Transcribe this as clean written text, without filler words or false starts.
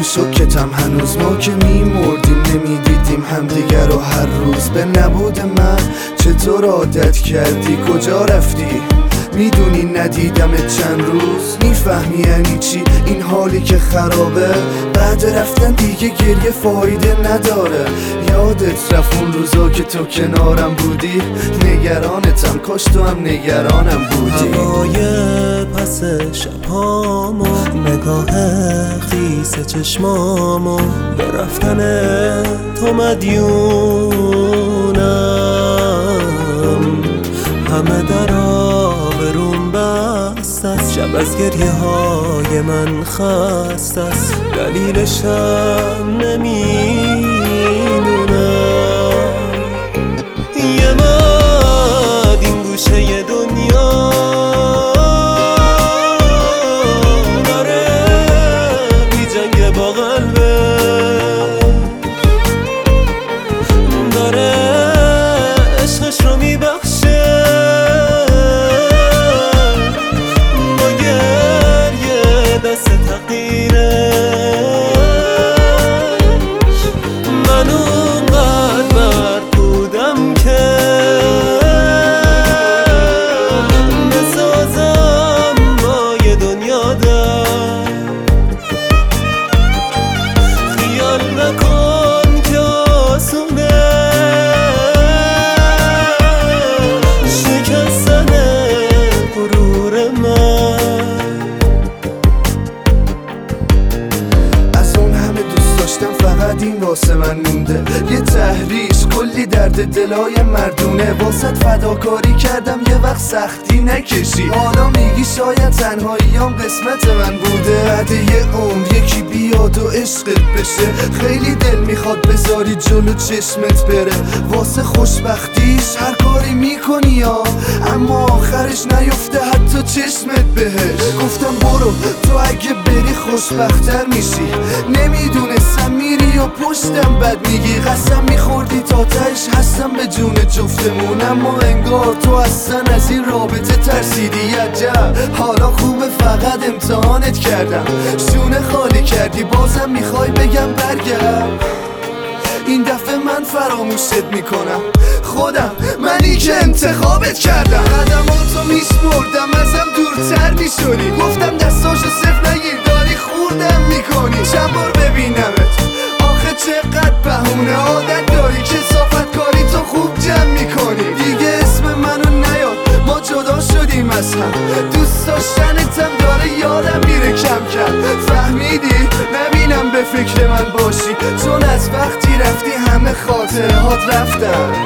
شکتم هنوز، ما که میمردیم نمیدیدیم همدیگر رو هر روز. به نبود من چطور عادت کردی؟ کجا رفتی؟ میدونی ندیدمت چند روز. میفهمی یعنی چی این حالی که خرابه؟ بعد رفتن دیگه گریه فایده نداره. یادت رفت اون روزا که تو کنارم بودی؟ نگرانتم، کاش تو هم نگرانم بودی. هوای پس شبهامو، نگاه خیس چشمامو، به رفتن تو مدیونم. همه در آبروم بست است، شب از گریه های من خست است، دلیلشم نمیدونم. یه مد این گوشه دنیا داره بی جنگ با قلبه، داره عشقش رو میبخشه با گریه دست تقدیرش. من اونقدر مرد بودم که بسازم با یه دنیا در. خیال نکن که آسونه شکستن غرور من. از اون همه دوست داشتم فقط این واسه من مونده، یه تحریش کلی درد دلای مردونه. واسط فداکاری کردم یه وقت سختی نکشی، حالا میگی شاید تنهاییام قسمت من بوده. بعد یه عمر یکی بیاد و عشقت بشه، خیلی دل میخواد بذاری جلو چشمت بره. واسه خوشبختیش هر کاری میکنی یا، اما آخرش نیفته حتی چشمت بهش. گفتم برو تو اگه بری خوشبختتر میشی، نمیدونستم میری و پشتم بد میگی. قسم میخوردی تا تهش هستم به جون جفتمون، اما انگار تو اصلا از این رابطه ترسیدی. عجب حالا خوبه فقط امتحانت کردم، شونه خالی کردی بازم میخوای بگم برگرد. این دفعه من فراموشت میکنم، خودم منی که انتخابت کردم. قدماتو میشمردم ازم دورتر میشدی، گفتم دستاشو صفر نگیر داری خوردم میکنی. چند بار ببینمت آخه چقدر بهونه عادت داری، کثافت کاری تو خوب جمع میکنی. دیگه اسم منو نیاد ما جدا شدیم از هم، دوست داشتنتم داره یادم میره کم کم. فهمیدی نبینم به فکر من باشی، چون از وقتی رفتی همه خاطرهات رفتن.